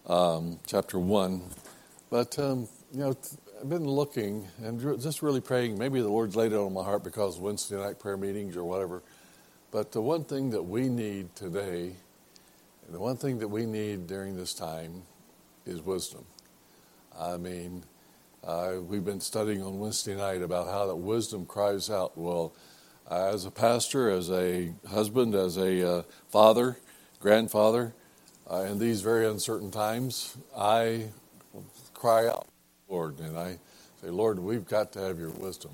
chapter 1. But, I've been looking and just really praying. Maybe the Lord's laid it on my heart because of Wednesday night prayer meetings or whatever. But the one thing that we need today, and the one thing that we need during this time is wisdom. I mean, we've been studying on Wednesday night about how that wisdom cries out. Well, as a pastor, as a husband, as a father, grandfather, in these very uncertain times, I cry out, Lord, and I say, Lord, we've got to have your wisdom.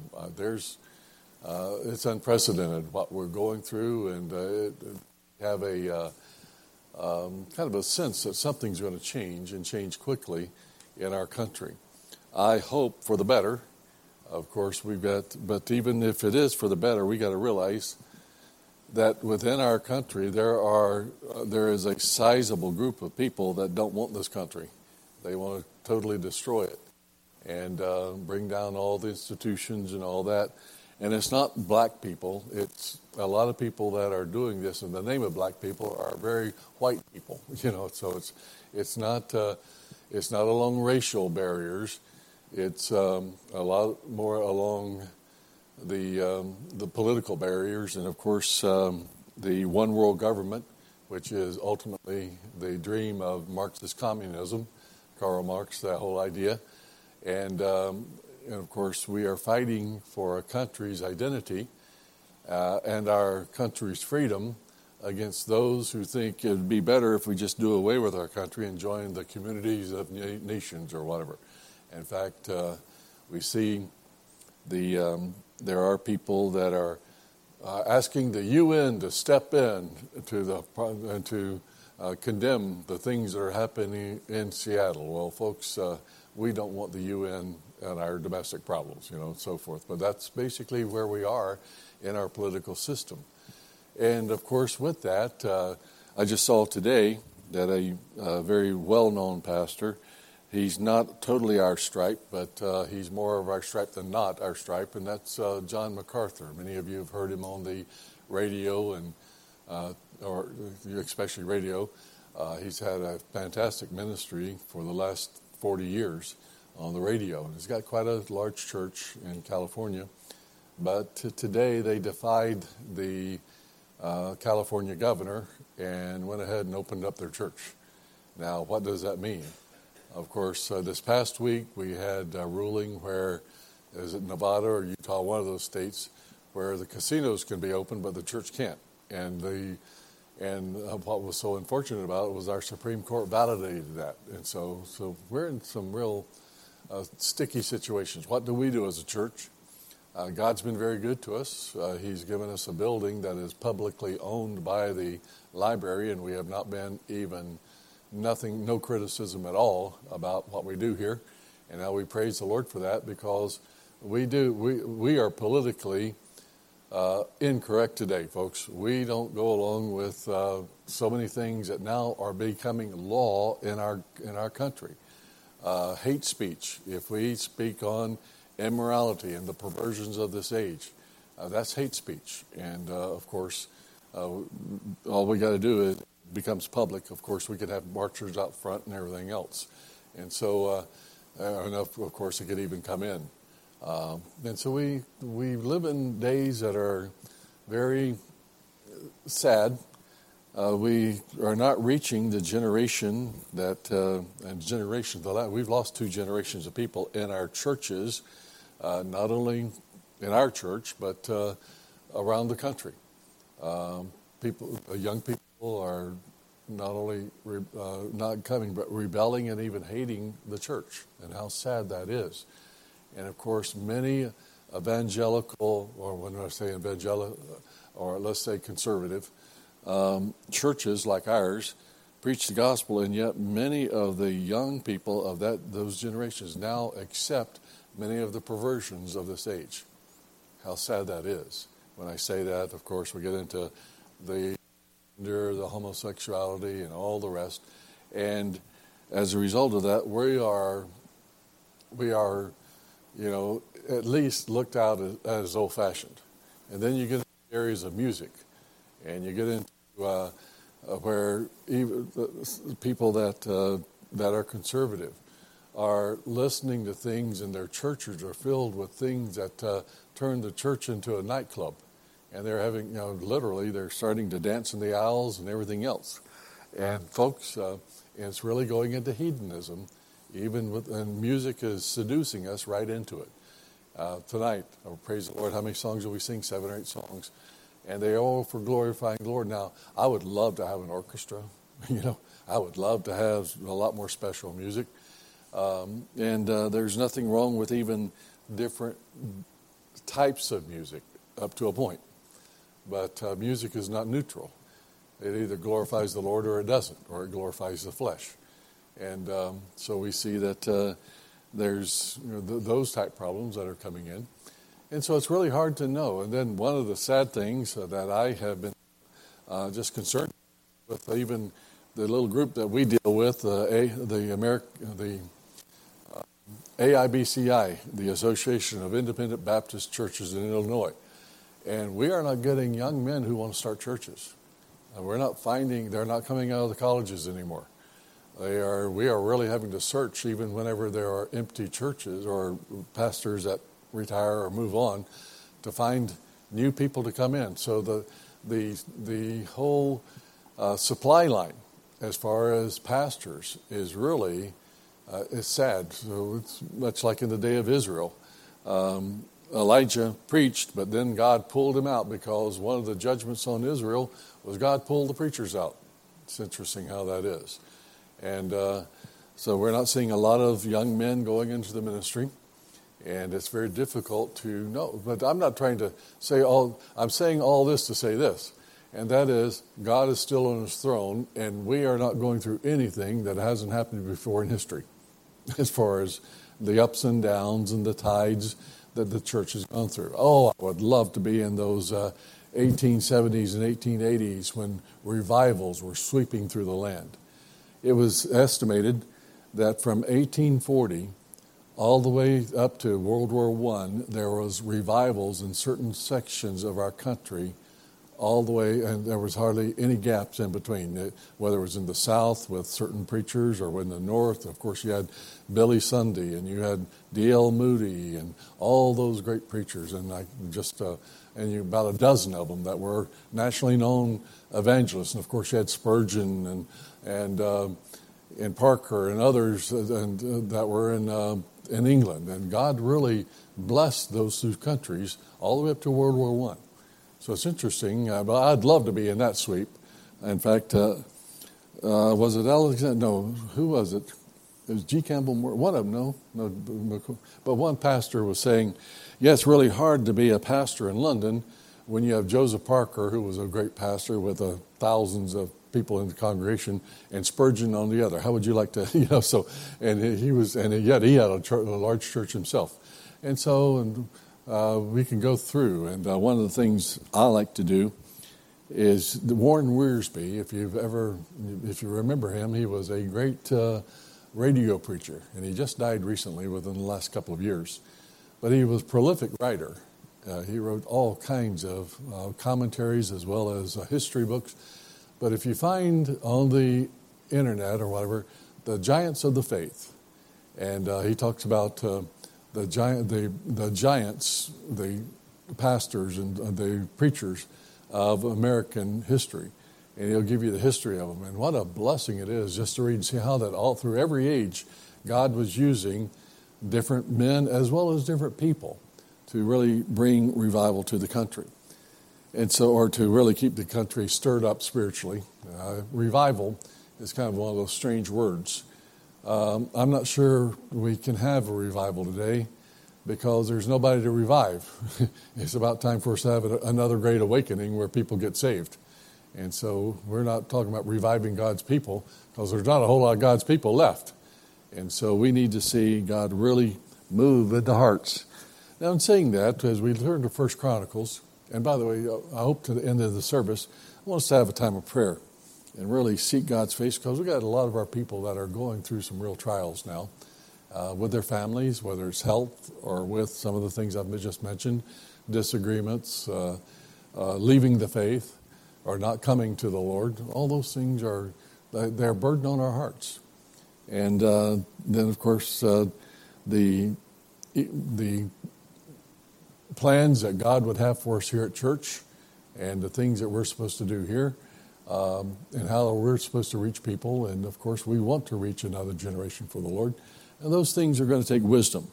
It's unprecedented what we're going through, and have a kind of a sense that something's going to change and change quickly in our country. I hope for the better. Of course, but even if it is for the better, we got to realize that within our country there is a sizable group of people that don't want this country. They want to totally destroy it and bring down all the institutions and all that. And it's not black people. It's a lot of people that are doing this in the name of black people are very white people. So it's not along racial barriers. It's a lot more along the political barriers, and of course the one world government, which is ultimately the dream of Marxist communism, Karl Marx, that whole idea, and of course we are fighting for a country's identity and our country's freedom against those who think it would be better if we just do away with our country and join the communities of nations or whatever. In fact, we see there are people that are asking the UN to step in to condemn the things that are happening in Seattle. Well, folks, we don't want the UN and our domestic problems, and so forth. But that's basically where we are in our political system. And, of course, with that, I just saw today that a very well-known pastor, he's not totally our stripe, but he's more of our stripe than not our stripe, and that's John MacArthur. Many of you have heard him on the radio, or especially radio. He's had a fantastic ministry for the last 40 years on the radio. And he's got quite a large church in California. But today they defied the California governor and went ahead and opened up their church. Now, what does that mean? Of course, this past week we had a ruling where, is it Nevada or Utah, one of those states, where the casinos can be open but the church can't. And what was so unfortunate about it was our Supreme Court validated that. And so we're in some real sticky situations. What do we do as a church? God's been very good to us. He's given us a building that is publicly owned by the library, and we have not been no criticism at all about what we do here. And now we praise the Lord for that, because we are politically incorrect today, folks. We don't go along with so many things that now are becoming law in our country. Hate speech. If we speak on immorality and the perversions of this age, that's hate speech. And of course, all we got to do is it becomes public. Of course, we could have marchers out front and everything else. And so, and of course, it could even come in. And so we live in days that are very sad. We are not reaching the generation we've lost 2 generations of people in our churches, not only in our church, but around the country. Young people are not only not coming, but rebelling and even hating the church, and how sad that is. And of course, many evangelical, or when I say evangelical, or let's say conservative, churches like ours preach the gospel, and yet many of the young people of those generations now accept many of the perversions of this age. How sad that is. When I say that, of course, we get into the homosexuality and all the rest. And as a result of that, we are, at least looked out as old-fashioned. And then you get into areas of music, and you get into where even the people that that are conservative are listening to things, and their churches are filled with things that turn the church into a nightclub. And they're having, literally, they're starting to dance in the aisles and everything else. And folks, it's really going into hedonism, and music is seducing us right into it. Tonight, praise the Lord, how many songs will we sing? 7 or 8 songs. And they are all for glorifying the Lord. Now, I would love to have an orchestra. I would love to have a lot more special music. And there's nothing wrong with even different types of music up to a point. But music is not neutral. It either glorifies the Lord or it doesn't, or it glorifies the flesh. And so we see that there's those type problems that are coming in. And so it's really hard to know. And then one of the sad things that I have been just concerned with, even the little group that we deal with, the AIBCI, the Association of Independent Baptist Churches in Illinois. And we are not getting young men who want to start churches. We're not finding, they're not coming out of the colleges anymore. We are really having to search, even whenever there are empty churches or pastors that retire or move on, to find new people to come in. So the whole supply line, as far as pastors, is really is sad. So it's much like in the day of Israel. Elijah preached, but then God pulled him out, because one of the judgments on Israel was God pulled the preachers out. It's interesting how that is. And so we're not seeing a lot of young men going into the ministry, and it's very difficult to know. But I'm not trying to say I'm saying all this to say this, and that is God is still on his throne, and we are not going through anything that hasn't happened before in history, as far as the ups and downs and the tides that the church has gone through. I would love to be in those 1870s and 1880s when revivals were sweeping through the land. It was estimated that from 1840 all the way up to World War I, there was revivals in certain sections of our country all the way, and there was hardly any gaps in between, whether it was in the South with certain preachers or in the North. Of course, you had Billy Sunday, and you had D.L. Moody, and all those great preachers, and about a dozen of them that were nationally known evangelists. And of course, you had Spurgeon and Parker and others that were in England. And God really blessed those two countries all the way up to World War I. So it's interesting, but I'd love to be in that sweep. In fact, was it Alexander? No, who was it? It was G. Campbell Moore. One of them, no. But one pastor was saying, it's really hard to be a pastor in London when you have Joseph Parker, who was a great pastor with thousands of people in the congregation, and Spurgeon on the other. How would you like to, and yet he had a large church himself. And so, we can go through, and one of the things I like to do is Warren Wiersbe. If you remember him, he was a great radio preacher, and he just died recently, within the last couple of years. But he was a prolific writer. He wrote all kinds of commentaries as well as history books. But if you find on the internet or whatever, the giants of the faith, and he talks about the giants, the pastors and the preachers of American history. And he'll give you the history of them. And what a blessing it is just to read and see how that all through every age, God was using different men as well as different people to really bring revival to the country. And so, or to really keep the country stirred up spiritually. Revival is kind of one of those strange words. I'm not sure we can have a revival today because there's nobody to revive. It's about time for us to have another great awakening where people get saved. And so we're not talking about reviving God's people because there's not a whole lot of God's people left. And so we need to see God really move into hearts. Now, in saying that, as we turn to 1 Chronicles, and by the way, I hope to the end of the service, I want us to have a time of prayer and really seek God's face, because we've got a lot of our people that are going through some real trials now with their families, whether it's health or with some of the things I've just mentioned, disagreements, leaving the faith or not coming to the Lord. All those things they're a burden on our hearts. And then, of course, the plans that God would have for us here at church and the things that we're supposed to do here and how we're supposed to reach people. And, of course, we want to reach another generation for the Lord. And those things are going to take wisdom.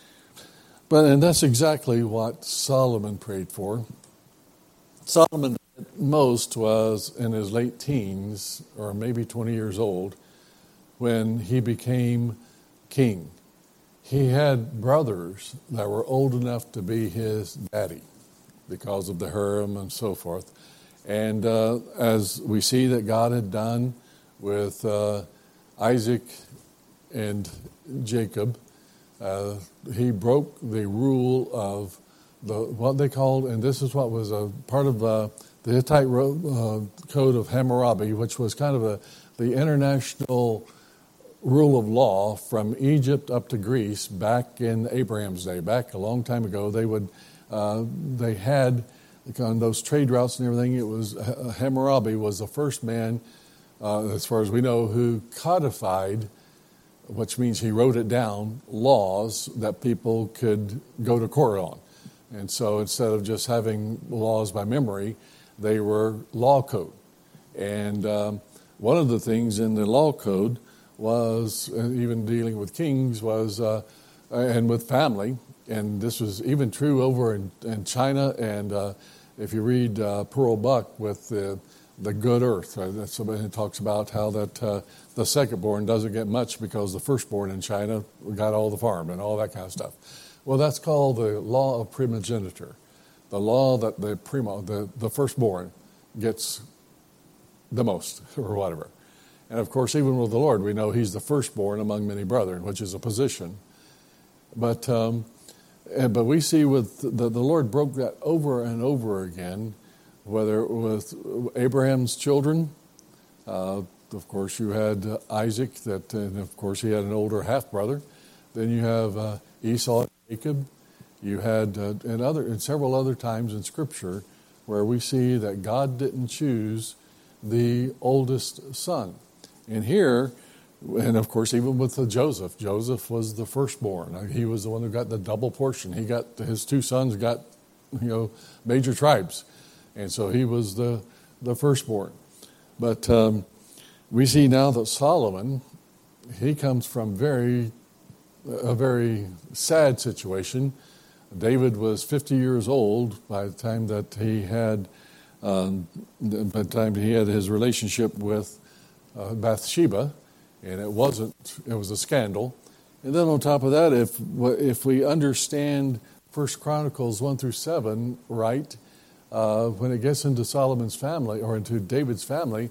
And that's exactly what Solomon prayed for. Solomon at most was in his late teens or maybe 20 years old when he became king. He had brothers that were old enough to be his daddy because of the harem and so forth. And as we see that God had done with Isaac and Jacob, he broke the rule of what they called, and this is what was a part of the Hittite code of Hammurabi, which was kind of the international rule of law from Egypt up to Greece back in Abraham's day, back a long time ago. They had on those trade routes and everything. It was Hammurabi was the first man, as far as we know, who codified, which means he wrote it down, laws that people could go to court on. And so instead of just having laws by memory, they were law code. And one of the things in the law code was, even dealing with kings, was and with family. And this was even true over in China. And if you read Pearl Buck with the good earth, somebody talks about how that the second-born doesn't get much because the firstborn in China got all the farm and all that kind of stuff. Well, that's called the law of primogeniture, the law that the firstborn gets the most or whatever. And of course, even with the Lord, we know He's the firstborn among many brethren, which is a position. But we see with the Lord broke that over and over again, whether with Abraham's children. Of course, you had Isaac, and of course he had an older half brother. Then you have Esau and Jacob. You had and several other times in Scripture where we see that God didn't choose the oldest son. And here, and of course, even with Joseph was the firstborn. He was the one who got the double portion. His two sons got, major tribes, and so he was the firstborn. But we see now that Solomon, he comes from a very sad situation. David was 50 years old by the time that he had his relationship with Bathsheba, and it was a scandal. And then on top of that, if we understand 1 Chronicles 1 through 7 right, when it gets into Solomon's family or into David's family,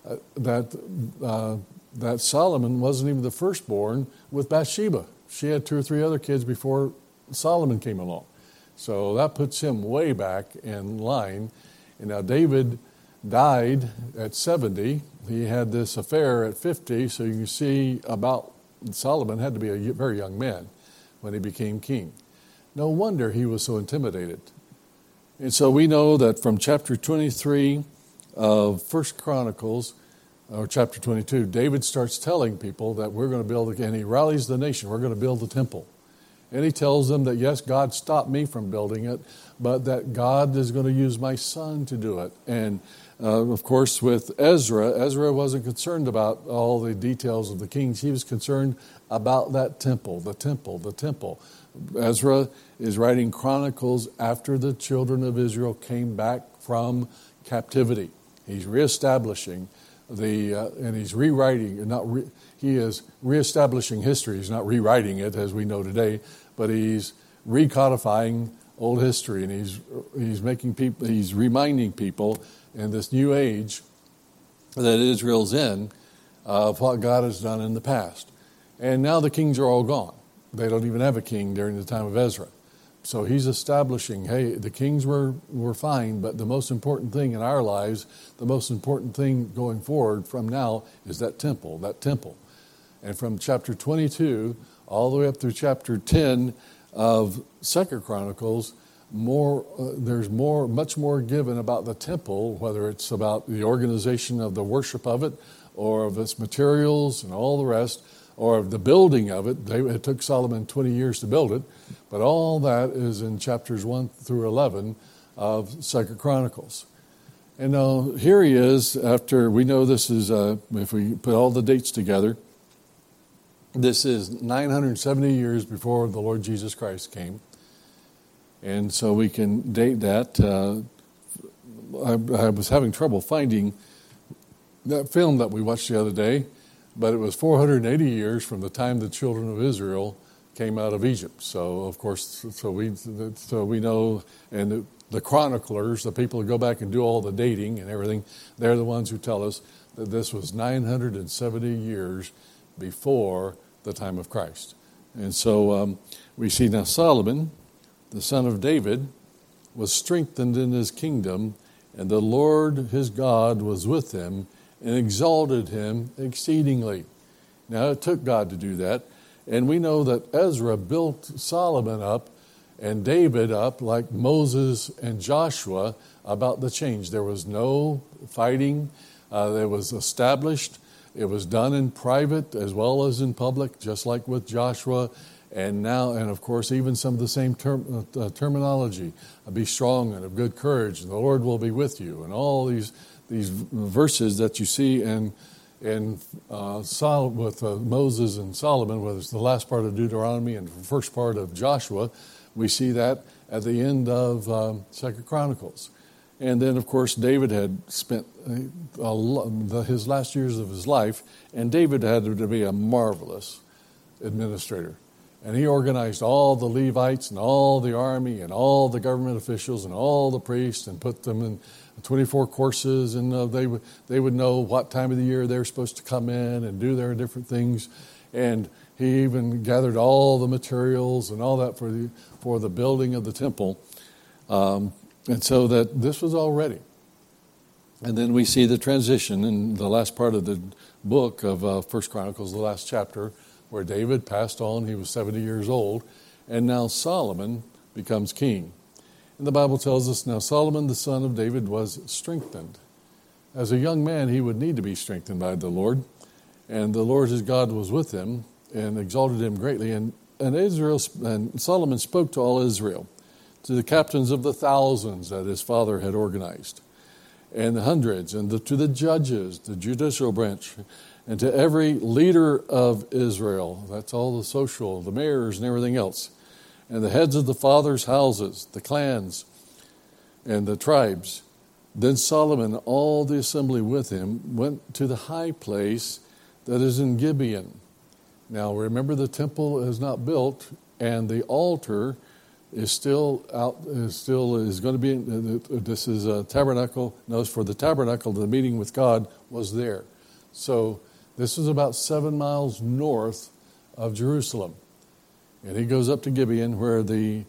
that Solomon wasn't even the firstborn with Bathsheba. She had 2 or 3 other kids before Solomon came along. So that puts him way back in line. And now David died at 70. He had this affair at 50. So you can see about Solomon had to be a very young man when he became king. No wonder he was so intimidated. And so we know that from chapter 23 of 1 Chronicles, or chapter 22, David starts telling people that we're going to build again. He rallies the nation. We're going to build the temple. And he tells them that, yes, God stopped me from building it, but that God is going to use my son to do it. And, of course, with Ezra wasn't concerned about all the details of the kings. He was concerned about that temple, the temple. Ezra is writing Chronicles after the children of Israel came back from captivity. He's reestablishing and he's rewriting, he is reestablishing history. He's not rewriting it as we know today, but he's recodifying old history, and he's reminding people in this new age that Israel's in of what God has done in the past. And now the kings are all gone. They don't even have a king during the time of Ezra. So he's establishing, hey, the kings were fine, but the most important thing in our lives, the most important thing going forward from now is that temple. And from chapter 22 all the way up through chapter 10 of 2 Chronicles, there's much more given about the temple, whether it's about the organization of the worship of it or of its materials and all the rest. or the building of it. It took Solomon 20 years to build it, but all that is in chapters 1 through 11 of 2 Chronicles. And now here he is after, we know this is, if we put all the dates together, this is 970 years before the Lord Jesus Christ came. And so we can date that. I was having trouble finding that film that we watched the other day, but it was 480 years from the time the children of Israel came out of Egypt. So, of course, so we know, and the chroniclers, the people who go back and do all the dating and everything, they're the ones who tell us that this was 970 years before the time of Christ. And so we see now Solomon, the son of David, was strengthened in his kingdom, and the Lord his God was with him and exalted him exceedingly. Now, it took God to do that. And we know that Ezra built Solomon up and David up like Moses and Joshua about the change. There was no fighting. It was established. It was done in private as well as in public, just like with Joshua. And now, and of course, even some of the same terminology. Be strong and of good courage, and the Lord will be with you. And all these verses that you see in with Moses and Solomon, whether it's the last part of Deuteronomy and the first part of Joshua, we see that at the end of 2 Chronicles. And then, of course, David had spent his last years of his life, and David had to be a marvelous administrator. And he organized all the Levites and all the army and all the government officials and all the priests and put them in 24 courses, and they would know what time of the year they were supposed to come in and do their different things. And he even gathered all the materials and all that for the building of the temple. And so that this was all ready. And then we see the transition in the last part of the book of 1 Chronicles, the last chapter, where David passed on. He was 70 years old. And now Solomon becomes king. And the Bible tells us now Solomon, the son of David, was strengthened. As a young man, he would need to be strengthened by the Lord. And the Lord his God was with him and exalted him greatly. And Solomon spoke to all Israel, to the captains of the thousands that his father had organized, and the hundreds, and to the judges, the judicial branch, and to every leader of Israel. That's all the mayors and everything else. And the heads of the fathers' houses, the clans, and the tribes. Then Solomon, all the assembly with him, went to the high place that is in Gibeon. Now remember, the temple is not built, and the altar is still going to be. This is a tabernacle. Notice, for the tabernacle, the meeting with God was there. So this is about 7 miles north of Jerusalem. And he goes up to Gibeon, where the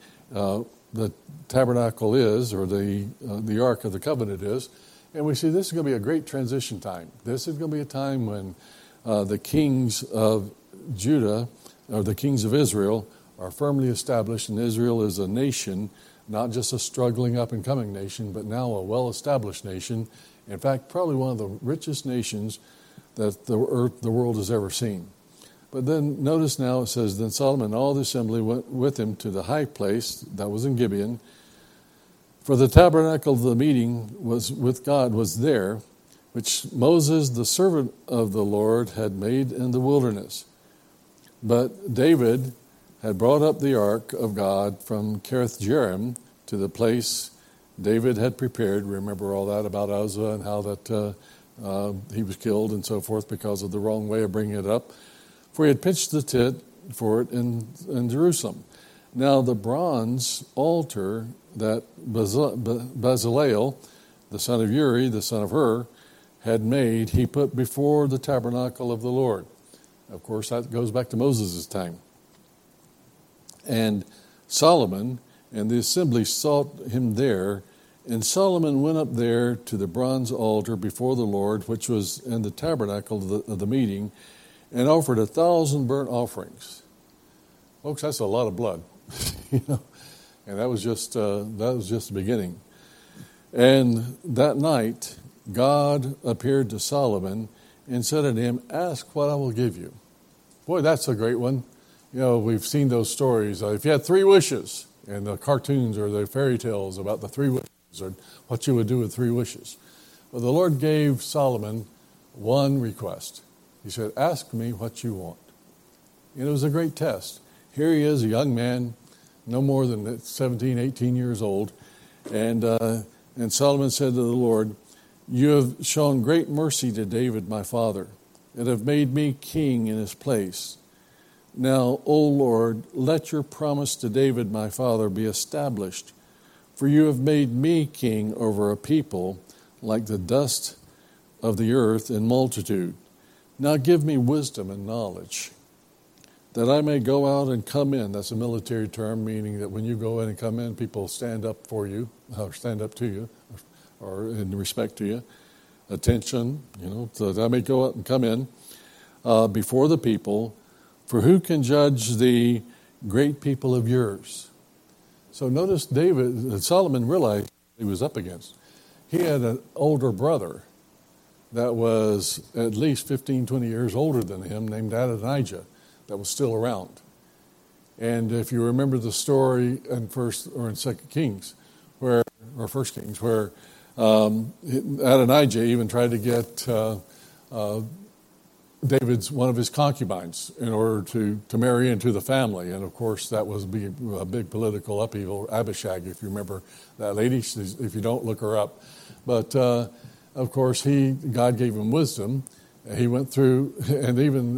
tabernacle is, or the Ark of the Covenant is. And we see this is going to be a great transition time. This is going to be a time when the kings of Judah, or the kings of Israel, are firmly established, and Israel is a nation, not just a struggling up-and-coming nation, but now a well-established nation. In fact, probably one of the richest nations that the world has ever seen. But then notice now it says, then Solomon and all the assembly went with him to the high place that was in Gibeon, for the tabernacle of the meeting was with God was there, which Moses, the servant of the Lord, had made in the wilderness. But David had brought up the ark of God from Kiriath Jearim to the place David had prepared. Remember all that about Uzzah and how that he was killed and so forth because of the wrong way of bringing it up. For he had pitched the tent for it in Jerusalem. Now the bronze altar that Bezaleel, the son of Uri, the son of Hur, had made, he put before the tabernacle of the Lord. Of course, that goes back to Moses' time. And Solomon and the assembly sought him there, and Solomon went up there to the bronze altar before the Lord, which was in the tabernacle of the meeting, and offered 1,000 burnt offerings. Folks, that's a lot of blood, And that was just the beginning. And that night, God appeared to Solomon and said unto him, "Ask what I will give you." Boy, that's a great one. You know, we've seen those stories. If you had 3 wishes, and the cartoons or the fairy tales about the 3 wishes, or what you would do with 3 wishes. Well, the Lord gave Solomon one request. He said, ask me what you want. And it was a great test. Here he is, a young man, no more than 17, 18 years old. And Solomon said to the Lord, you have shown great mercy to David, my father, and have made me king in his place. Now, O Lord, let your promise to David, my father, be established. For you have made me king over a people like the dust of the earth in multitude. Now give me wisdom and knowledge, that I may go out and come in. That's a military term, meaning that when you go in and come in, people stand up for you, or stand up to you, or in respect to you. Attention, so that I may go out and come in before the people. For who can judge the great people of yours? So notice Solomon realized he was up against. He had an older brother that was at least 15, 20 years older than him, named Adonijah, that was still around. And if you remember the story in Second Kings, where Adonijah even tried to get David's one of his concubines in order to marry into the family. And of course, that was a big political upheaval. Abishag, if you remember that lady, if you don't, look her up. But of course, God gave him wisdom. He went through, and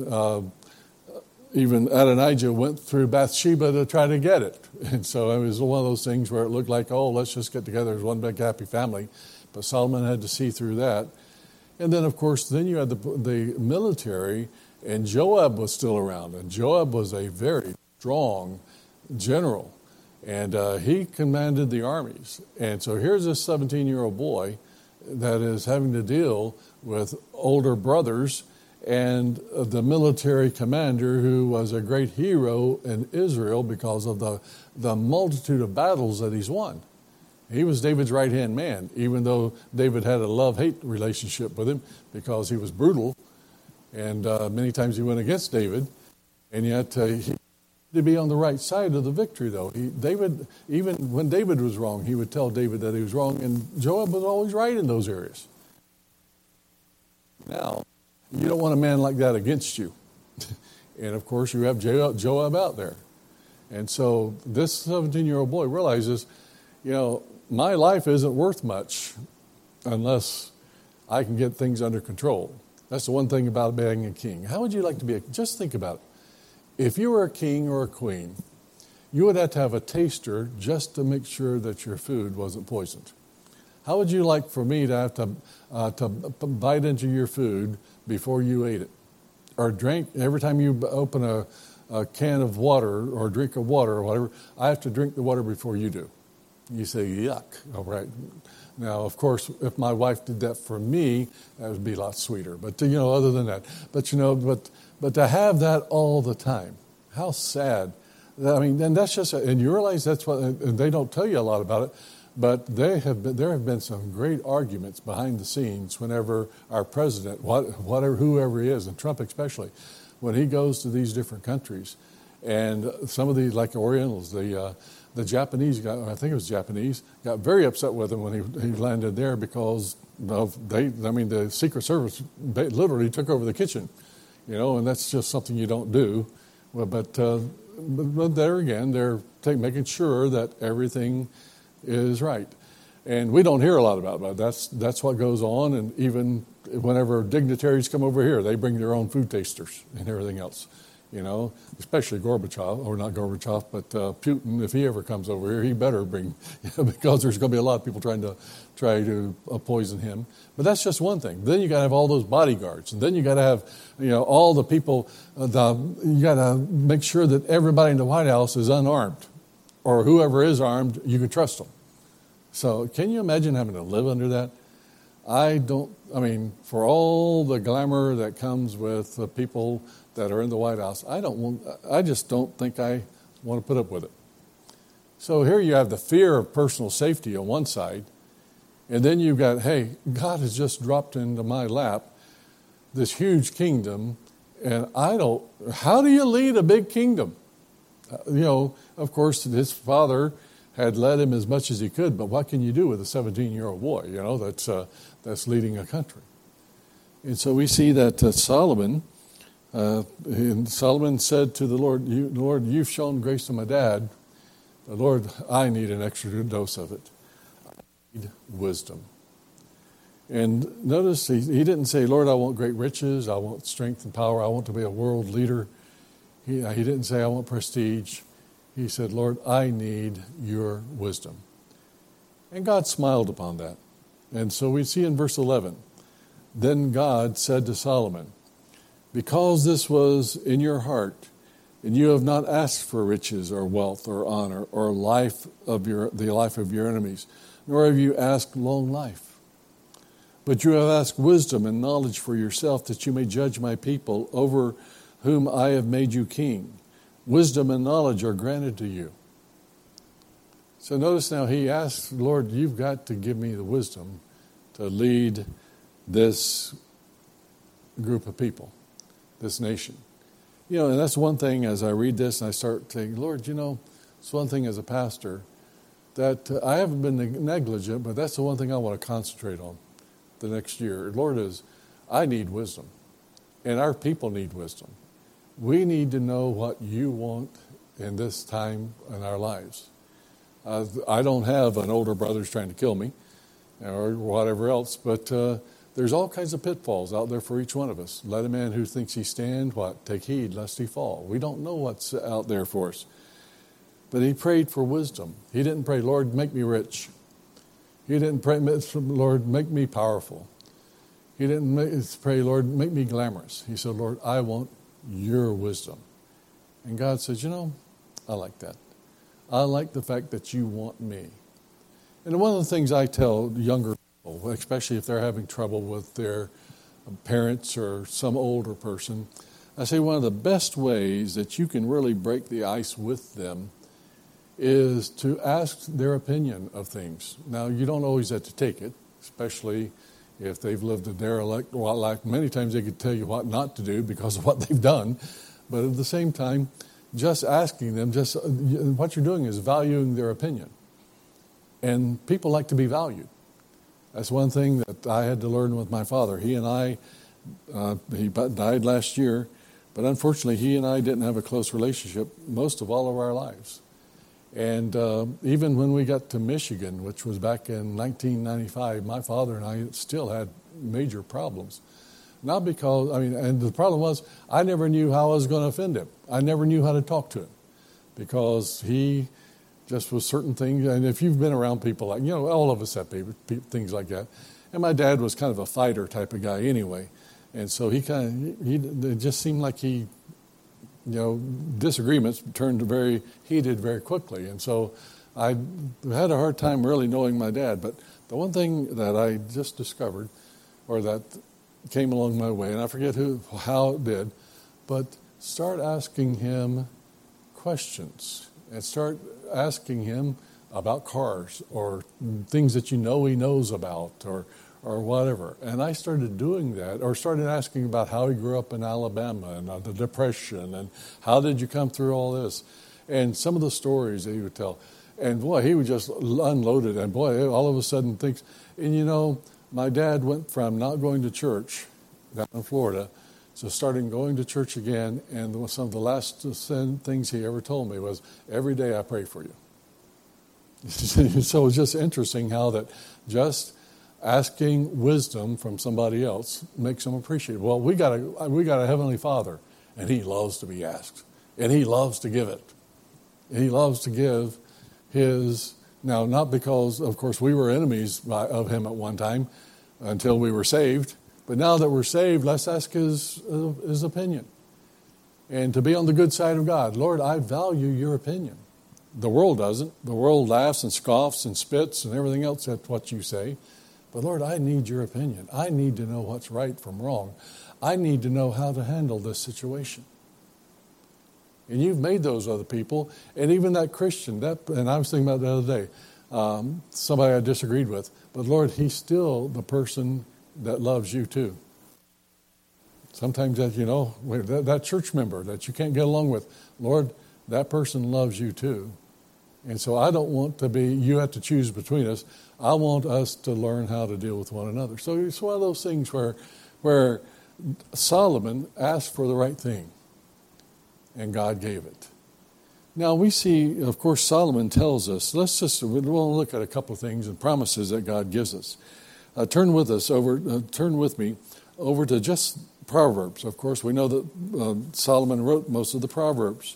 even Adonijah went through Bathsheba to try to get it. And so it was one of those things where it looked like, let's just get together as one big happy family. But Solomon had to see through that. And then, of course, you had the military, and Joab was still around. And Joab was a very strong general, and he commanded the armies. And so here's this 17-year-old boy that is having to deal with older brothers and the military commander who was a great hero in Israel because of the multitude of battles that he's won. He was David's right-hand man, even though David had a love-hate relationship with him because he was brutal, and many times he went against David, and yet he had to be on the right side of the victory, though. Even when David was wrong, he would tell David that he was wrong, and Joab was always right in those areas. Now, you don't want a man like that against you. And, of course, you have Joab out there. And so this 17-year-old boy realizes, my life isn't worth much unless I can get things under control. That's the one thing about being a king. How would you like to be just think about it. If you were a king or a queen, you would have to have a taster just to make sure that your food wasn't poisoned. How would you like for me to have to bite into your food before you ate it? Or drink, every time you open a can of water or drink of water or whatever, I have to drink the water before you do. You say, yuck. All right. Now, of course, if my wife did that for me, that would be a lot sweeter. But, other than that. But to have that all the time, how sad. And that's just, and you realize that's what, and they don't tell you a lot about it, but there have been some great arguments behind the scenes whenever our president, whoever he is, and Trump especially, when he goes to these different countries, and some of these, like the Orientals, the Japanese guy, I think it was Japanese, got very upset with him when he landed there because the Secret Service literally took over the kitchen, and that's just something you don't do. Well, but there again, they're making sure that everything is right. And we don't hear a lot about it. That's what goes on. And even whenever dignitaries come over here, they bring their own food tasters and everything else. Especially Gorbachev, or not Gorbachev, but Putin, if he ever comes over here, he better bring, because there's going to be a lot of people try to poison him. But that's just one thing. Then you got to have all those bodyguards, and then you got to have, all the people. You got to make sure that everybody in the White House is unarmed, or whoever is armed, you can trust them. So can you imagine having to live under that? For all the glamour that comes with the people that are in the White House, I just don't think I want to put up with it. So here you have the fear of personal safety on one side, and then you've got, hey, God has just dropped into my lap this huge kingdom, And how do you lead a big kingdom? Of course, his father had led him as much as he could, but what can you do with a 17-year-old boy, that's leading a country? And so we see that Solomon said to the Lord, Lord, you've shown grace to my dad, but Lord, I need an extra dose of it. I need wisdom. And notice he didn't say, Lord, I want great riches, I want strength and power, I want to be a world leader. He didn't say, I want prestige. He said, Lord, I need your wisdom. And God smiled upon that. And so we see in verse 11, then God said to Solomon, because this was in your heart, and you have not asked for riches or wealth or honor or the life of your enemies, nor have you asked long life. But you have asked wisdom and knowledge for yourself, that you may judge my people over whom I have made you king. Wisdom and knowledge are granted to you. So notice now he asks, Lord, you've got to give me the wisdom to lead this group of people, this nation. And that's one thing as I read this and I start saying, Lord, it's one thing as a pastor that I haven't been negligent, but that's the one thing I want to concentrate on the next year. Lord, I need wisdom, and our people need wisdom. We need to know what you want in this time in our lives. I don't have an older brother who's trying to kill me or whatever else, but there's all kinds of pitfalls out there for each one of us. Let a man who thinks he stand, take heed lest he fall. We don't know what's out there for us. But he prayed for wisdom. He didn't pray, Lord, make me rich. He didn't pray, Lord, make me powerful. He didn't pray, Lord, make me glamorous. He said, Lord, I want your wisdom. And God says, I like that. I like the fact that you want me. And one of the things I tell younger people, especially if they're having trouble with their parents or some older person, I say one of the best ways that you can really break the ice with them is to ask their opinion of things. Now, you don't always have to take it, especially if they've lived a derelict life. Many times they could tell you what not to do because of what they've done. But at the same time, just asking them, what you're doing is valuing their opinion. And people like to be valued. That's one thing that I had to learn with my father. He and I, he died last year, but unfortunately he and I didn't have a close relationship most of all of our lives. And even when we got to Michigan, which was back in 1995, my father and I still had major problems. Not because, and the problem was, I never knew how I was going to offend him. I never knew how to talk to him because he just was certain things. And if you've been around people like, all of us have things like that. And my dad was kind of a fighter type of guy anyway. And so it just seemed like disagreements turned very heated very quickly. And so I had a hard time really knowing my dad. But the one thing that I just discovered, or that came along my way, and I forget how it did, but start asking him questions and start asking him about cars or things that he knows about or whatever. And I started doing that, or started asking about how he grew up in Alabama and the Depression and how did you come through all this, and some of the stories that he would tell. And boy, he would just unload it, and boy, all of a sudden things. And my dad went from not going to church down in Florida to starting going to church again, and some of the last things he ever told me was, every day I pray for you. So it's just interesting how that just asking wisdom from somebody else makes them appreciate it. Well, we got a Heavenly Father, and He loves to be asked, and He loves to give it. And He loves to give His. Now, not because, of course, we were enemies of Him at one time until we were saved, but now that we're saved, let's ask His opinion, and to be on the good side of God. Lord, I value Your opinion. The world doesn't. The world laughs and scoffs and spits and everything else at what you say. But Lord, I need Your opinion. I need to know what's right from wrong. I need to know how to handle this situation. And You've made those other people, and even that Christian, and I was thinking about it the other day, somebody I disagreed with, but Lord, he's still the person that loves You too. Sometimes that church member that you can't get along with, Lord, that person loves you too. And so I don't want you have to choose between us. I want us to learn how to deal with one another. So it's one of those things where Solomon asked for the right thing, and God gave it. Now we see, of course, Solomon tells us, we'll look at a couple of things and promises that God gives us. Turn with me over to just Proverbs. Of course, we know that Solomon wrote most of the Proverbs.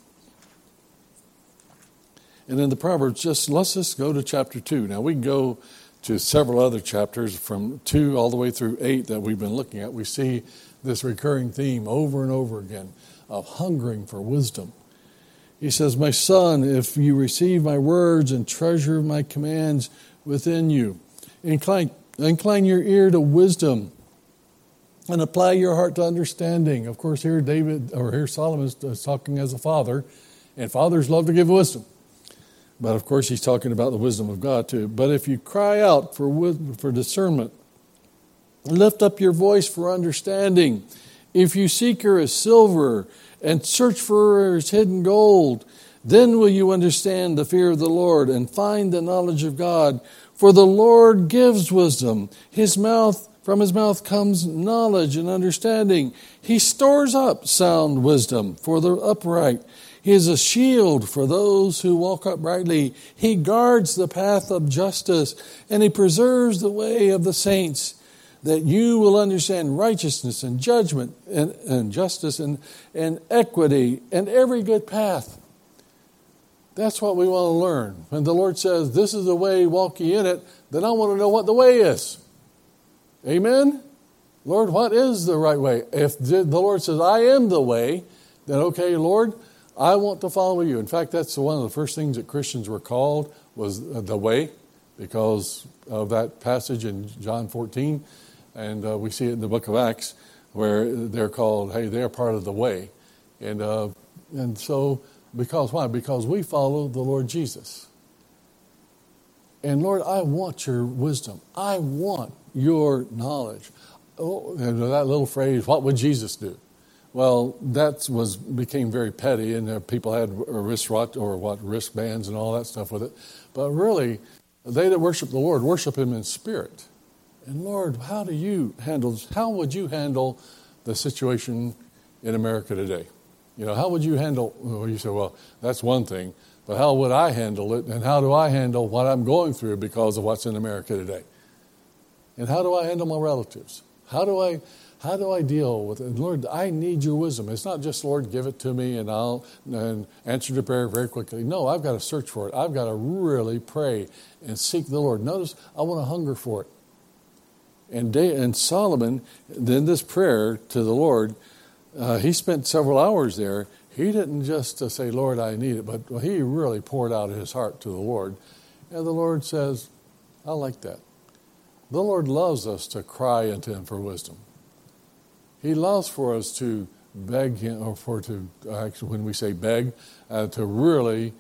And in the Proverbs, let's just go to chapter 2. Now, we can go to several other chapters from 2 all the way through 8 that we've been looking at. We see this recurring theme over and over again of hungering for wisdom. He says, my son, if you receive my words and treasure my commands within you, incline your ear to wisdom and apply your heart to understanding. Of course, here Solomon is talking as a father, and fathers love to give wisdom. But of course, he's talking about the wisdom of God too. But if you cry out for discernment, lift up your voice for understanding. If you seek her as silver and search for her as hidden gold, then will you understand the fear of the Lord and find the knowledge of God. For the Lord gives wisdom. From his mouth comes knowledge and understanding. He stores up sound wisdom for the upright. He is a shield for those who walk uprightly. He guards the path of justice, and he preserves the way of the saints, that you will understand righteousness and judgment and justice and equity and every good path. That's what we want to learn. When the Lord says, this is the way, walk ye in it, then I want to know what the way is. Amen? Lord, what is the right way? If the Lord says, I am the way, then okay, Lord, I want to follow you. In fact, that's one of the first things that Christians were called was the way, because of that passage in John 14. And we see it in the book of Acts where they're called, hey, they're part of the way. And so, because why? Because we follow the Lord Jesus. And Lord, I want your wisdom. I want your knowledge. Oh, and that little phrase, what would Jesus do? Well, that became very petty, and people had wristbands and all that stuff with it. But really, they that worship the Lord worship him in spirit. And Lord, how would you handle the situation in America today? How would you handle, you say, well, that's one thing, but how would I handle it, and how do I handle what I'm going through because of what's in America today? And how do I handle my relatives? How do I deal with it? Lord, I need your wisdom. It's not just, Lord, give it to me and I'll answer the prayer very quickly. No, I've got to search for it. I've got to really pray and seek the Lord. Notice, I want to hunger for it. And Solomon, then this prayer to the Lord, he spent several hours there. He didn't just say, Lord, I need it, but he really poured out his heart to the Lord. And the Lord says, I like that. The Lord loves us to cry unto him for wisdom. He loves for us to beg him, when we say beg, to really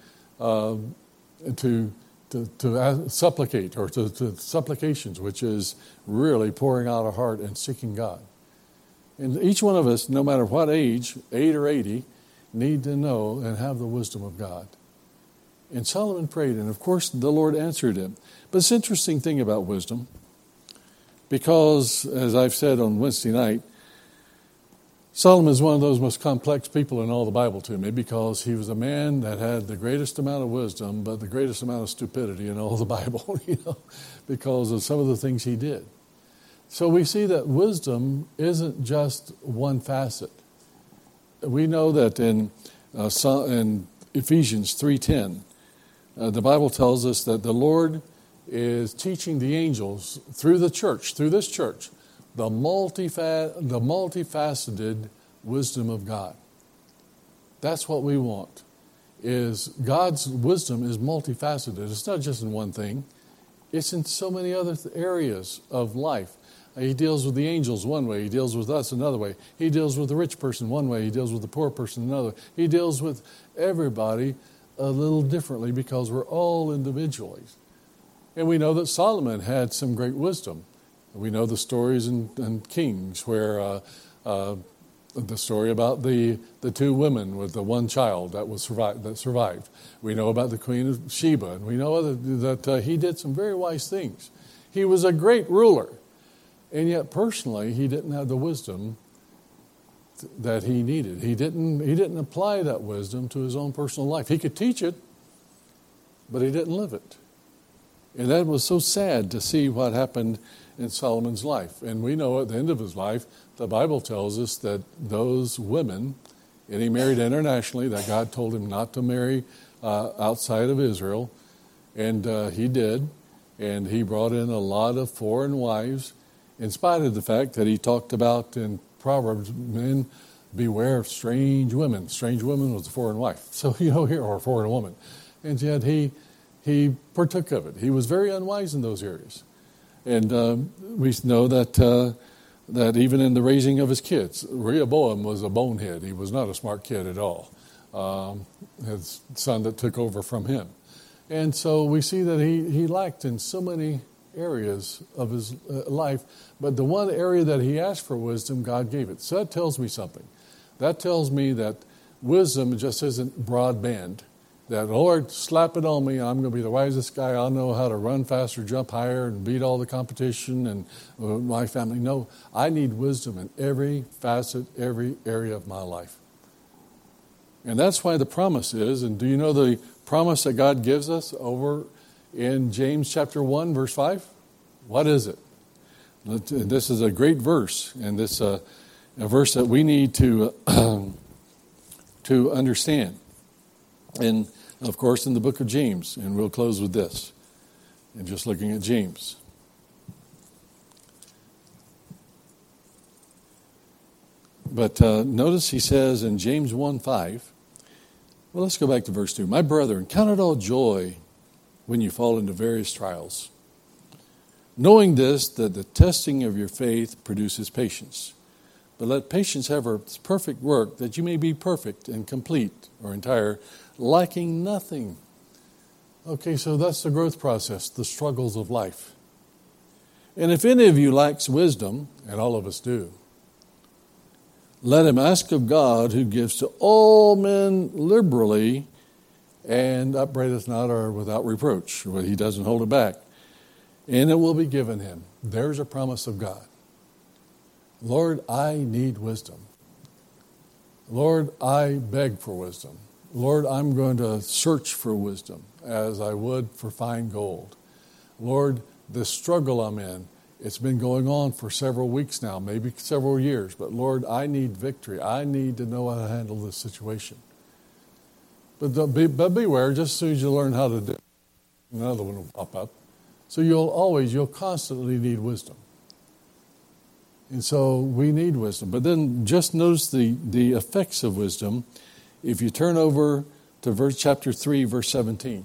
to supplicate, or to supplications, which is really pouring out our heart and seeking God. And each one of us, no matter what age, 8 or 80, need to know and have the wisdom of God. And Solomon prayed, and of course the Lord answered him. But it's an interesting thing about wisdom, because, as I've said on Wednesday night, Solomon is one of those most complex people in all the Bible to me, because he was a man that had the greatest amount of wisdom, but the greatest amount of stupidity in all the Bible, because of some of the things he did. So we see that wisdom isn't just one facet. We know that in Ephesians 3:10, the Bible tells us that the Lord is teaching the angels through this church, the multifaceted wisdom of God. That's what we want. Is God's wisdom is multifaceted. It's not just in one thing. It's in so many other areas of life. He deals with the angels one way. He deals with us another way. He deals with the rich person one way. He deals with the poor person another. He deals with everybody a little differently, because we're all individuals. And we know that Solomon had some great wisdom. We know the stories in Kings where The story about the two women with the one child that survived. We know about the Queen of Sheba, and we know that he did some very wise things. He was a great ruler, and yet personally he didn't have the wisdom that he needed. He didn't apply that wisdom to his own personal life. He could teach it, but he didn't live it. And that was so sad to see what happened in Solomon's life. And we know at the end of his life, the Bible tells us that those women, and he married internationally, that God told him not to marry outside of Israel, and he did. And he brought in a lot of foreign wives, in spite of the fact that he talked about in Proverbs, men, beware of strange women. Strange woman was a foreign wife. So, here, or a foreign woman. And yet he partook of it. He was very unwise in those areas. And we know that even in the raising of his kids, Rehoboam was a bonehead. He was not a smart kid at all. His son that took over from him. And so we see that he lacked in so many areas of his life. But the one area that he asked for wisdom, God gave it. So that tells me something. That tells me that wisdom just isn't broadband. That, Lord, slap it on me. I'm going to be the wisest guy. I'll know how to run faster, jump higher, and beat all the competition and my family. No, I need wisdom in every facet, every area of my life. And that's why the promise is, and do you know the promise that God gives us over in James chapter 1, verse 5? What is it? This is a great verse, and this a verse that we need to understand. And, of course, in the book of James, and we'll close with this, and just looking at James. But notice he says in James 1:5, well, let's go back to verse 2. My brethren, count it all joy when you fall into various trials, knowing this, that the testing of your faith produces patience. But let patience have her perfect work, that you may be perfect and complete or entire, lacking nothing. Okay, so that's the growth process, the struggles of life. And if any of you lacks wisdom, and all of us do, let him ask of God, who gives to all men liberally and upbraideth not, or without reproach. He doesn't hold it back. And it will be given him. There's a promise of God. Lord, I need wisdom. Lord, I beg for wisdom. Lord, I'm going to search for wisdom as I would for fine gold. Lord, the struggle I'm in, it's been going on for several weeks now, maybe several years. But Lord, I need victory. I need to know how to handle this situation. But beware, just as soon as you learn how to do it, another one will pop up. So you'll constantly need wisdom. And so we need wisdom. But then just notice the effects of wisdom. If you turn over to chapter 3, verse 17.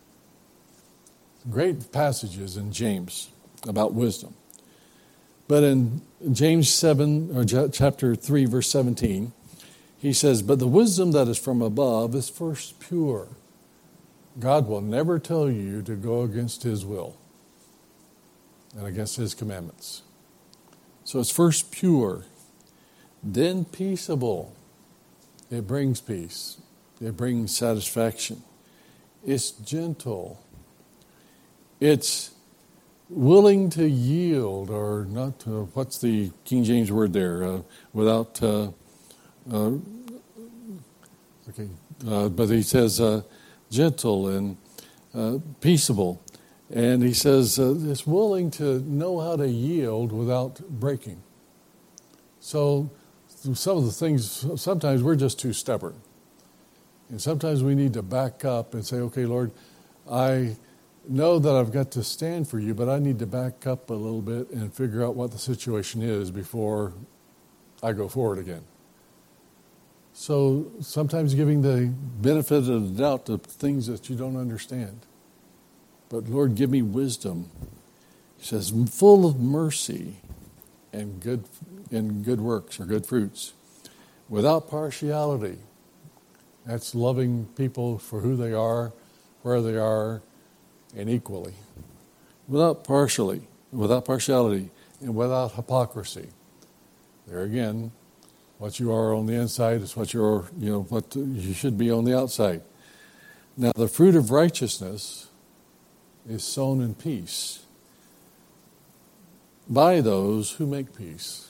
Great passages in James about wisdom. But in James 7, or chapter 3, verse 17, he says, but the wisdom that is from above is first pure. God will never tell you to go against his will and against his commandments. So it's first pure, then peaceable. It brings peace. It brings satisfaction. It's gentle. It's willing to yield, or not to, what's the King James word there? But he says gentle and peaceable. And he says it's willing to know how to yield without breaking. So some of the things, sometimes we're just too stubborn. And sometimes we need to back up and say, okay, Lord, I know that I've got to stand for you, but I need to back up a little bit and figure out what the situation is before I go forward again. So sometimes giving the benefit of the doubt to things that you don't understand. But Lord, give me wisdom. He says, full of mercy and good works or good fruits, without partiality. That's loving people for who they are, where they are, and equally. Without partiality, and without hypocrisy. There again, What you are on the inside is what what you should be on the outside. Now, the fruit of righteousness is sown in peace by those who make peace.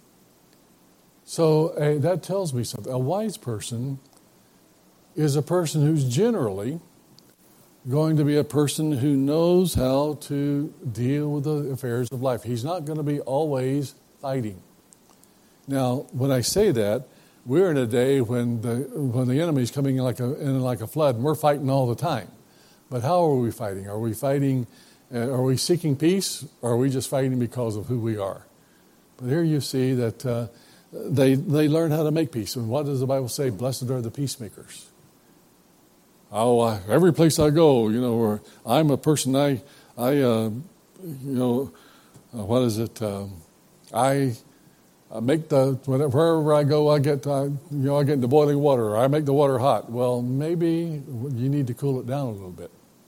So that tells me something. A wise person is a person who's generally going to be a person who knows how to deal with the affairs of life. He's not going to be always fighting. Now, when I say that, we're in a day when the enemy's coming in like a flood, and we're fighting all the time. But how are we fighting? Are we fighting? Are we seeking peace, or are we just fighting because of who we are? But here you see that they learn how to make peace. And what does the Bible say? Blessed are the peacemakers. Oh, every place I go, where I'm a person, what is it? I make wherever I go, I get into boiling water, or I make the water hot. Well, maybe you need to cool it down a little bit.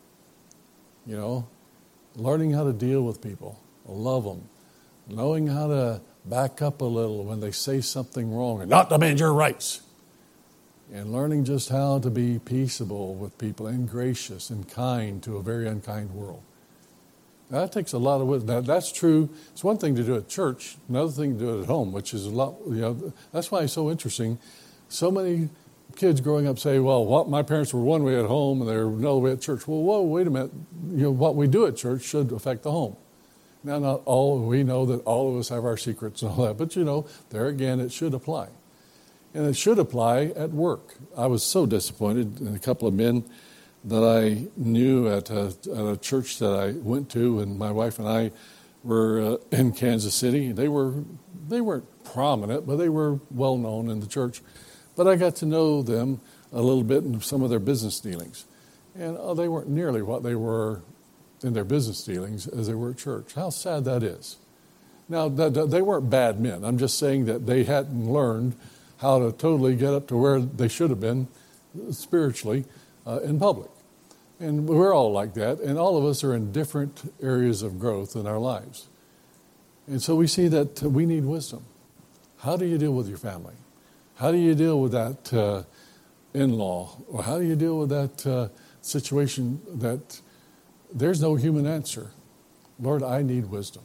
Learning how to deal with people, love them, knowing how to back up a little when they say something wrong and not demand your rights. And learning just how to be peaceable with people and gracious and kind to a very unkind world. That takes a lot of wisdom. That's true. It's one thing to do it at church, another thing to do it at home, which is a lot, that's why it's so interesting. So many kids growing up say, well, my parents were one way at home and they're another way at church. Well, whoa, wait a minute. What we do at church should affect the home. Now, we know that all of us have our secrets and all that, but there again, it should apply. And it should apply at work. I was so disappointed in a couple of men that I knew at a church that I went to, and my wife and I were in Kansas City. They weren't prominent, but they were well known in the church. But I got to know them a little bit in some of their business dealings, and they weren't nearly what they were in their business dealings as they were at church. How sad that is. Now, they weren't bad men. I'm just saying that they hadn't learned how to totally get up to where they should have been spiritually in public. And we're all like that, and all of us are in different areas of growth in our lives. And so we see that we need wisdom. How do you deal with your family? How do you deal with that in-law? Or how do you deal with that situation that there's no human answer? Lord, I need wisdom.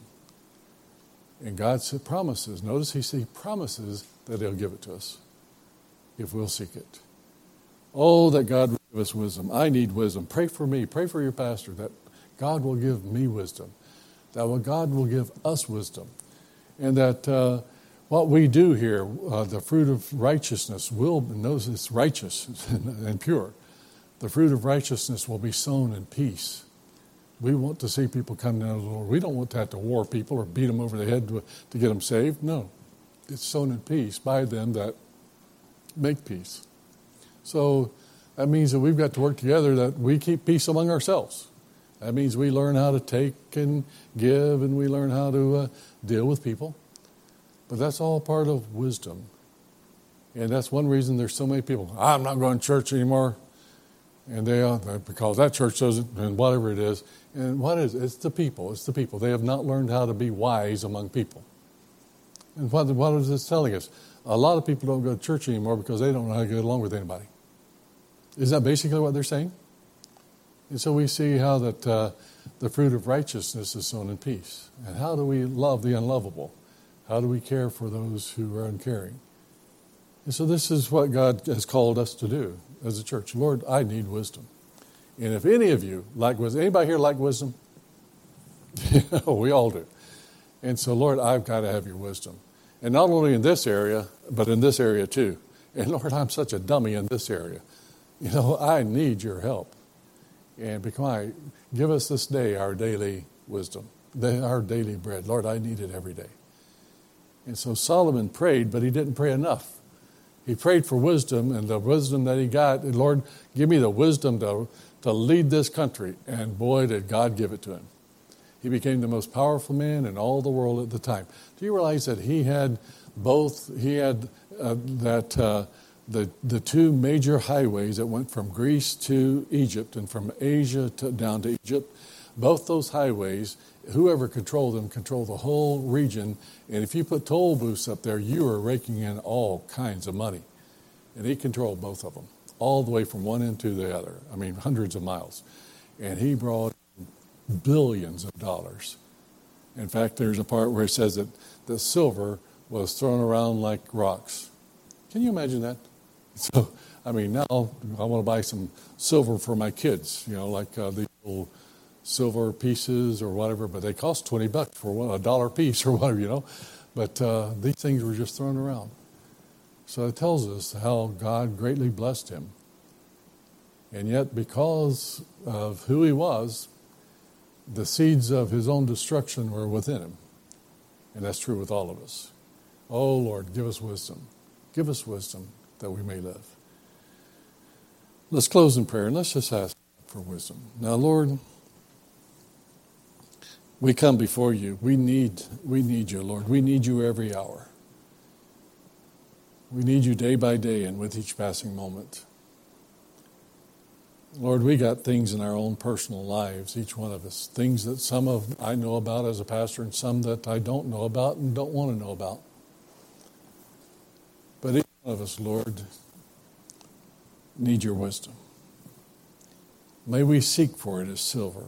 And God promises. Notice he promises that he'll give it to us if we'll seek it. Oh, that God will give us wisdom. I need wisdom. Pray for me. Pray for your pastor that God will give me wisdom. That God will give us wisdom. And that what we do here, the fruit of righteousness notice it's righteous and pure. The fruit of righteousness will be sown in peace. We want to see people come down to the Lord. We don't want to have to war people or beat them over the head to get them saved. No. It's sown in peace by them that make peace. So that means that we've got to work together, that we keep peace among ourselves. That means we learn how to take and give, and we learn how to deal with people. But that's all part of wisdom. And that's one reason there's so many people, I'm not going to church anymore. And they are, because that church doesn't, and whatever it is. And what is it? It's the people. It's the people. They have not learned how to be wise among people. And what is this telling us? A lot of people don't go to church anymore because they don't know how to get along with anybody. Isn't that basically what they're saying? And so we see how that the fruit of righteousness is sown in peace. And how do we love the unlovable? How do we care for those who are uncaring? And so this is what God has called us to do as a church. Lord, I need wisdom. And if any of you like wisdom, anybody here like wisdom? We all do. And so, Lord, I've got to have your wisdom. And not only in this area, but in this area too. And Lord, I'm such a dummy in this area. I need your help. And give us this day our daily wisdom, our daily bread. Lord, I need it every day. And so Solomon prayed, but he didn't pray enough. He prayed for wisdom, and the wisdom that he got, Lord, give me the wisdom to lead this country. And boy, did God give it to him. He became the most powerful man in all the world at the time. Do you realize that he had both? He had the two major highways that went from Greece to Egypt and from Asia down to Egypt. both those highways, whoever controlled them controlled the whole region. And if you put toll booths up there, you are raking in all kinds of money. And he controlled both of them, all the way from one end to the other. I mean, hundreds of miles. And he brought billions of dollars. In fact, there's a part where it says that the silver was thrown around like rocks. Can you imagine that? So, I mean, now I want to buy some silver for my kids, like the little silver pieces or whatever, but they cost $20 for $1 piece or whatever, But these things were just thrown around. So it tells us how God greatly blessed him. And yet, because of who he was, the seeds of his own destruction were within him. And that's true with all of us. Oh, Lord, give us wisdom. Give us wisdom that we may live. Let's close in prayer and let's just ask for wisdom. Now, Lord, we come before you. We need you, Lord. We need you every hour. We need you day by day and with each passing moment. Lord, we got things in our own personal lives, each one of us, things that some of I know about as a pastor and some that I don't know about and don't want to know about. But each one of us, Lord, need your wisdom. May we seek for it as silver.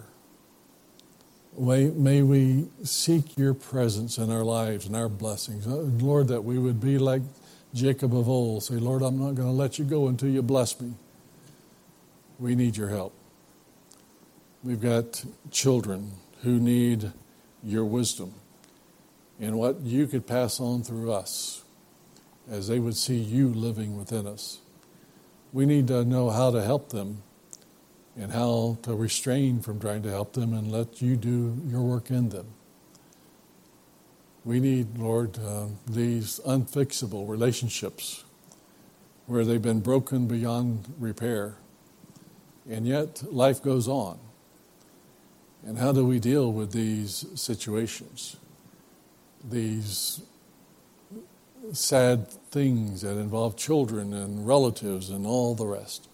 May we seek your presence in our lives and our blessings. Lord, that we would be like Jacob of old. Say, Lord, I'm not going to let you go until you bless me. We need your help. We've got children who need your wisdom and what you could pass on through us as they would see you living within us. We need to know how to help them and how to restrain from trying to help them and let you do your work in them. We need, Lord, these unfixable relationships where they've been broken beyond repair. And yet, life goes on. And how do we deal with these situations? These sad things that involve children and relatives and all the rest.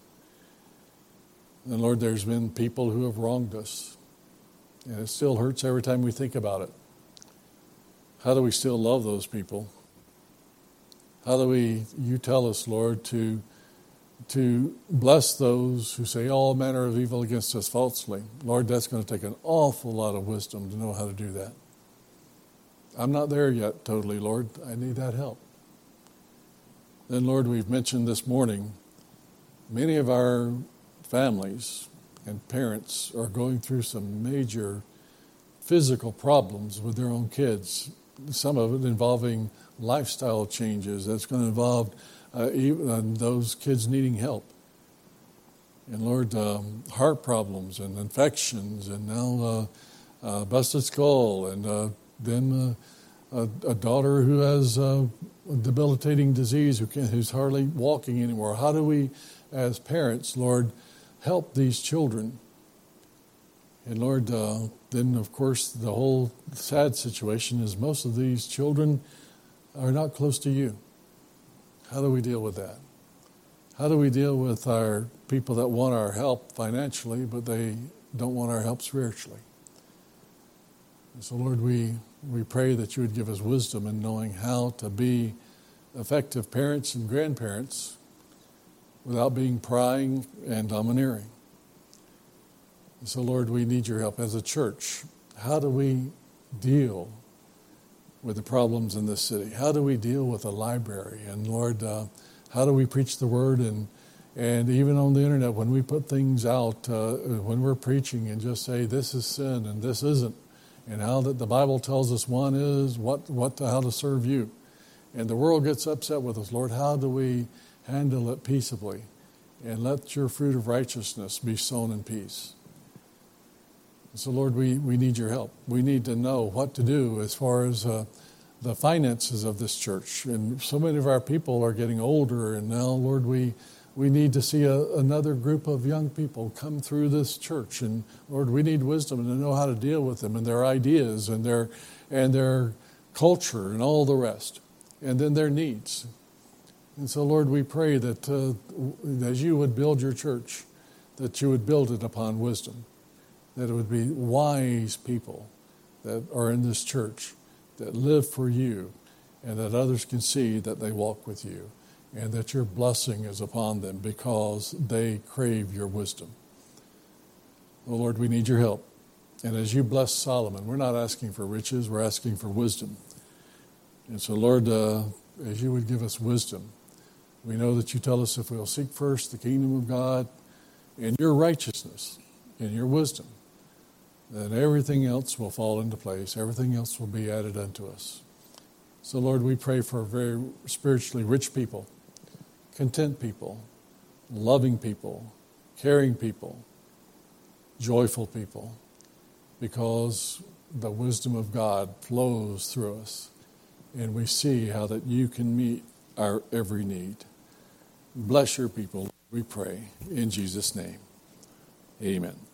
And Lord, there's been people who have wronged us. And it still hurts every time we think about it. How do we still love those people? How do you tell us, Lord, to bless those who say all manner of evil against us falsely. Lord, that's going to take an awful lot of wisdom to know how to do that. I'm not there yet totally, Lord. I need that help. Then, Lord, we've mentioned this morning, many of our families and parents are going through some major physical problems with their own kids, some of it involving lifestyle changes. That's going to involve even those kids needing help. And Lord, heart problems and infections and now busted skull and then a daughter who has a debilitating disease who's hardly walking anymore. How do we, as parents, Lord, help these children? And Lord, then of course the whole sad situation is most of these children are not close to you. How do we deal with that? How do we deal with our people that want our help financially, but they don't want our help spiritually? And so, Lord, we pray that you would give us wisdom in knowing how to be effective parents and grandparents without being prying and domineering. And so, Lord, we need your help as a church. How do we deal with the problems in this city? How do we deal with a library? And Lord, how do we preach the word? And even on the internet, when we put things out, when we're preaching and just say this is sin and this isn't, and how that the Bible tells us one is how to serve you. And the world gets upset with us. Lord, how do we handle it peaceably? And let your fruit of righteousness be sown in peace. So, Lord, we need your help. We need to know what to do as far as the finances of this church. And so many of our people are getting older, and now, Lord, we need to see another group of young people come through this church. And, Lord, we need wisdom and to know how to deal with them and their ideas and their culture and all the rest, and then their needs. And so, Lord, we pray that as you would build your church, that you would build it upon wisdom. that it would be wise people that are in this church that live for you, and that others can see that they walk with you, and that your blessing is upon them because they crave your wisdom. Oh Lord, we need your help. And as you bless Solomon, we're not asking for riches, we're asking for wisdom. And so Lord, as you would give us wisdom, we know that you tell us if we'll seek first the kingdom of God and your righteousness and your wisdom, then everything else will fall into place. Everything else will be added unto us. So Lord, we pray for very spiritually rich people, content people, loving people, caring people, joyful people, because the wisdom of God flows through us, and we see how that you can meet our every need. Bless your people, we pray, in Jesus' name. Amen.